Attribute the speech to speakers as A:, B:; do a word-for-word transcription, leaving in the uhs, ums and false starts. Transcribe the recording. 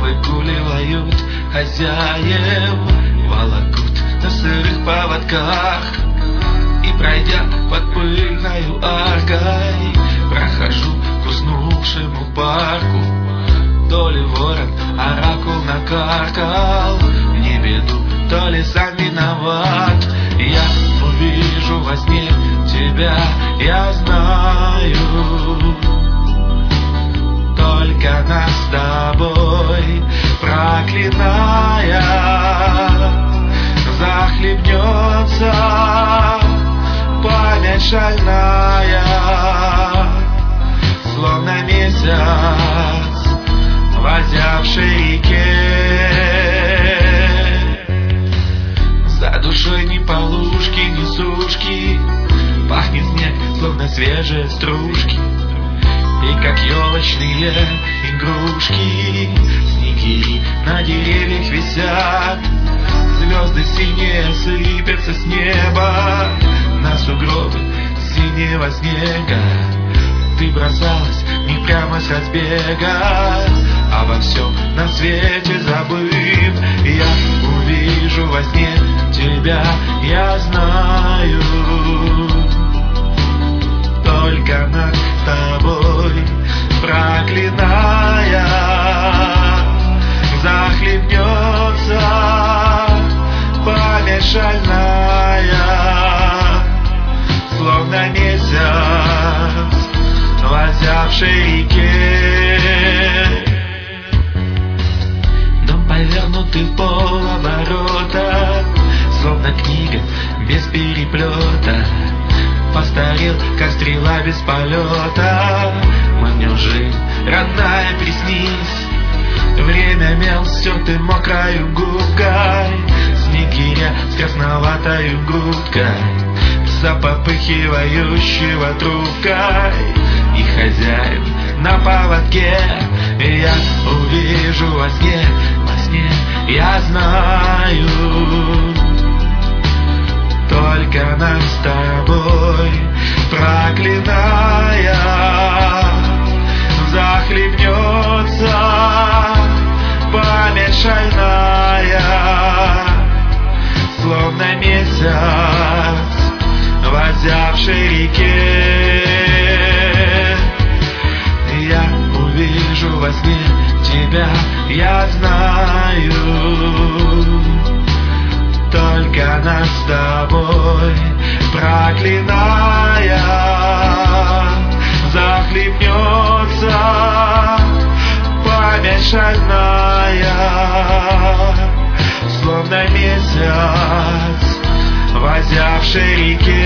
A: выгуливают хозяев, волокут на сырых поводках. И пройдя под пыльною аркой, прохожу к уснувшему парку. То ли ворон оракул накаркал, не беду, то ли сам виноват. Я увижу во сне тебя, я знаю. Только нас с тобой проклиная захлебнется память шальная, словно месяц в озявшей реке. За душой ни полушки, ни сушки, пахнет снег, словно свежие стружки. И как елочные игрушки, снеги на деревьях висят, звезды синие сыпятся с неба на сугробы синего снега. Ты бросалась не прямо с разбега, обо всем на свете забыв. Я увижу во сне тебя, я знаю. Только над тобой проклиная захлебнется память шальная, словно месяц в озявшей реке. Дом повернутый в полоборота, словно книга без переплета. Постарел, как стрела без полета. Мне уже, родная, приснись. Время мел стертый мокрою губкой, снегиря с красноватою грудкой, за попыхивающего трубкой. И хозяин на поводке я увижу во сне, во сне я знаю. Только нас с тобой проклиная захлебнется память шальная, словно месяц в озявшей реке. Я увижу во сне тебя, я знаю. Только нас с тобой проклиная захлебнется память шальная, словно месяц в озявшей реке.